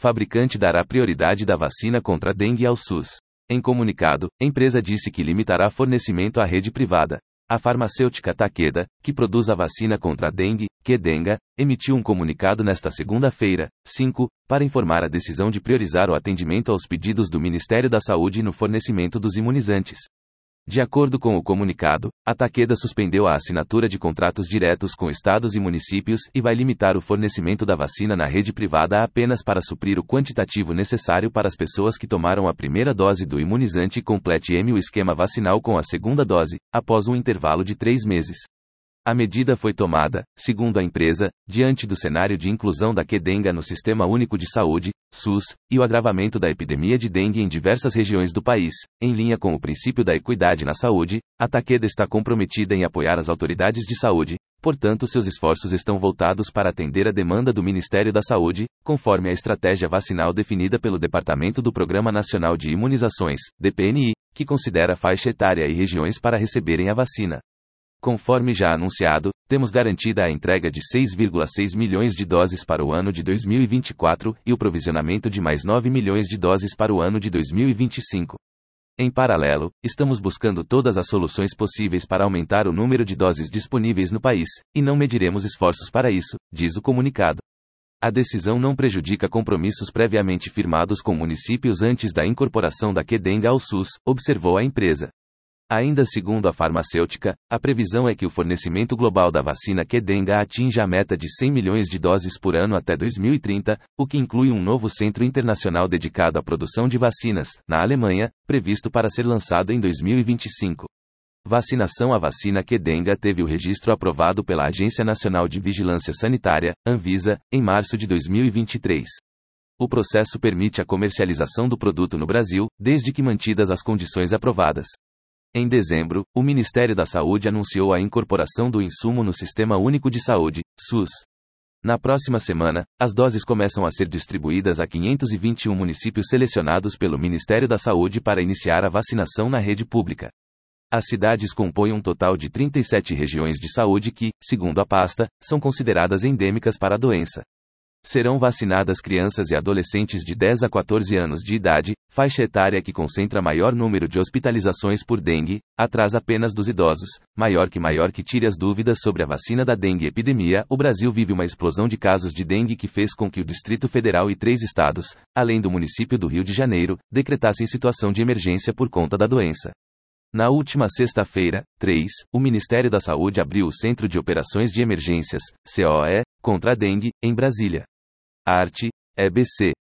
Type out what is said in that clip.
fabricante dará prioridade da vacina contra a dengue ao SUS. Em comunicado, a empresa disse que limitará fornecimento à rede privada. A farmacêutica Takeda, que produz a vacina contra a dengue, Qdenga, emitiu um comunicado nesta segunda-feira, 5, para informar a decisão de priorizar o atendimento aos pedidos do Ministério da Saúde no fornecimento dos imunizantes. De acordo com o comunicado, a Takeda suspendeu a assinatura de contratos diretos com estados e municípios e vai limitar o fornecimento da vacina na rede privada apenas para suprir o quantitativo necessário para as pessoas que tomaram a primeira dose do imunizante e complete o esquema vacinal com a segunda dose, após um intervalo de 3 meses. A medida foi tomada, segundo a empresa, diante do cenário de inclusão da Qdenga no Sistema Único de Saúde, SUS, e o agravamento da epidemia de dengue em diversas regiões do país. Em linha com o princípio da equidade na saúde, a Takeda está comprometida em apoiar as autoridades de saúde, portanto seus esforços estão voltados para atender a demanda do Ministério da Saúde, conforme a estratégia vacinal definida pelo Departamento do Programa Nacional de Imunizações, DPNI, que considera faixa etária e regiões para receberem a vacina. Conforme já anunciado, temos garantida a entrega de 6,6 milhões de doses para o ano de 2024 e o provisionamento de mais 9 milhões de doses para o ano de 2025. Em paralelo, estamos buscando todas as soluções possíveis para aumentar o número de doses disponíveis no país, e não mediremos esforços para isso, diz o comunicado. A decisão não prejudica compromissos previamente firmados com municípios antes da incorporação da Qdenga ao SUS, observou a empresa. Ainda segundo a farmacêutica, a previsão é que o fornecimento global da vacina Qdenga atinja a meta de 100 milhões de doses por ano até 2030, o que inclui um novo centro internacional dedicado à produção de vacinas, na Alemanha, previsto para ser lançado em 2025. Vacinação. A vacina Qdenga teve o registro aprovado pela Agência Nacional de Vigilância Sanitária, Anvisa, em março de 2023. O processo permite a comercialização do produto no Brasil, desde que mantidas as condições aprovadas. Em dezembro, o Ministério da Saúde anunciou a incorporação do insumo no Sistema Único de Saúde, SUS. Na próxima semana, as doses começam a ser distribuídas a 521 municípios selecionados pelo Ministério da Saúde para iniciar a vacinação na rede pública. As cidades compõem um total de 37 regiões de saúde que, segundo a pasta, são consideradas endêmicas para a doença. Serão vacinadas crianças e adolescentes de 10 a 14 anos de idade, faixa etária que concentra maior número de hospitalizações por dengue, atrás apenas dos idosos, maior que tire as dúvidas sobre a vacina da dengue epidemia. O Brasil vive uma explosão de casos de dengue que fez com que o Distrito Federal e 3 estados, além do município do Rio de Janeiro, decretassem situação de emergência por conta da doença. Na última sexta-feira, 3, o Ministério da Saúde abriu o Centro de Operações de Emergências, COE, contra a dengue, em Brasília. Arte, EBC.